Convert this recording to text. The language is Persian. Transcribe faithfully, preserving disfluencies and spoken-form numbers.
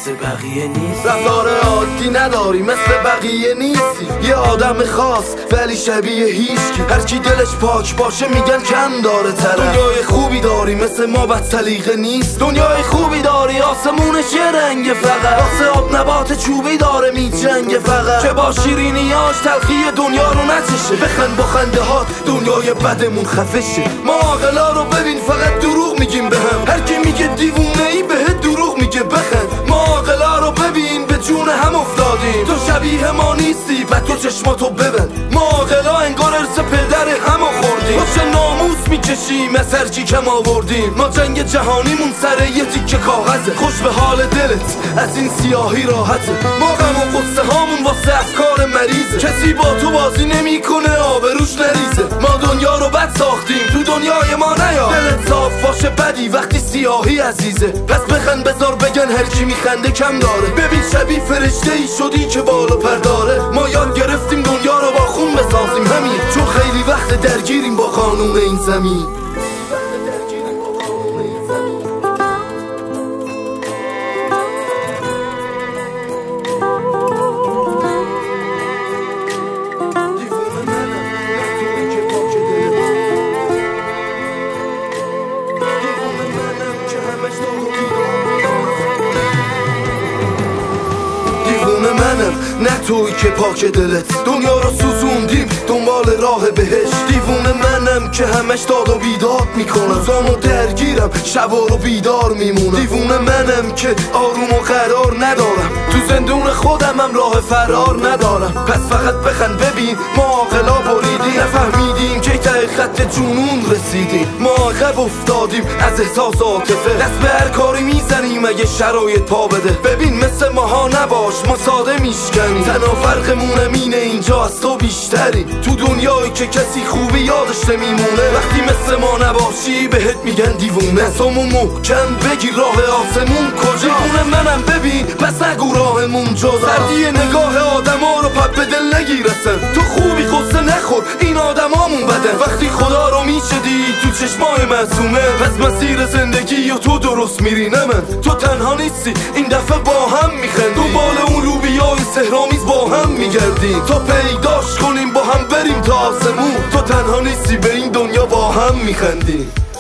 مثل بقیه نیستی، رفتار عادی نداری مثل بقیه نیستی. یه آدم خاص ولی شبیه هیچکی، هر کی دلش پاک باشه میگن کم داره طرف. دنیای خوبی داری مثل ما بد سلیقه نیست، دنیای خوبی داری آسمونش یه رنگ فقط، واسه آب نبات چوبی داره میجنگه فقط، که با شیرینیاش تلخی دنیا رو نچشه. بخند با خنده هات دنیای بدمون خفه شه. ما عاقلا رو ببین فقط دروغ میگیم بهم، هر کی میگه دیوونه ای بهت دروغ میگه بخند. ما عاقلا رو ببین به جون هم افتادیم، تو شبیه ما نیستی و تو چشماتو ببند. ما عاقلا انگار ارث پدر هم خوردیم، چه ناموس میکشیم از هر چی کم آوردیم. ما جنگ جهانیمون سر یه تیکه کاغذه، خوش به حال دلت از این سیاهی راحته. ما غم و قصه هامون واسه افکار مریضه، کسی با تو بازی نمیکنه آبروش نریزه. ما دنیا رو بد ساختیم تو دنیای ما نیا، دلت صاف باشه بدی وقتی سیاهی عزیزه. پس بخند بذار بگن هر کی میخنده کم داره، ببین شبیه فرشته ای شدی که بالا پر داره. ما یاد گرفتیم دنیا رو با خون بسازیم همین، چون خیلی وقت درگیریم با قانون این زمین. نه توی که پاک دلت، دنیا رو سوزوندیم دنبال راه بهش. دیوونه منم که همش داد و بیداد میکنم، روزامو درگیرم شبا رو بیدار میمونم. دیوونه منم که آروم و قرار ندارم، تو زندون خودم هم راه فرار ندارم. پس فقط بخند ببین ما عاقلا بریدیم، نفهمیدیم که ته خط جنون رسیدیم. ما عقب افتادیم از احساس عاطفه، دست به هر کاری میزنیم اگه شرایط پا بده. ببین مثل ماها نباش ما ساده میشکنیم، تنها فرقمون اینه اینجا از تو بیشتری. تو دنیایی که کسی خوبی یادش نمیمونه، وقتی مثل ما نباشی بهت میگن دیوونه. دستامو محکم بگیر راه آسمون کجا، دیوونه منم ببین پس نگو راهمون جدا. سردی نگاه آدما رو پپ به دل نگیرسن، تو خوبی قصه نخور این آدمامون بدن. وقتی خدا رو میشدی تو چشمای معصومه، پس مسیر زندگی و تو درست میری نه من. تو تنها نیستی این دفعه با هم میخندی، دنبال اون لوبیای سحرآمیز با هم میگردیم تا پیداش کنیم با هم بریم تا آسمون. تو تنها نیستی به این دنیا با هم میخندیم.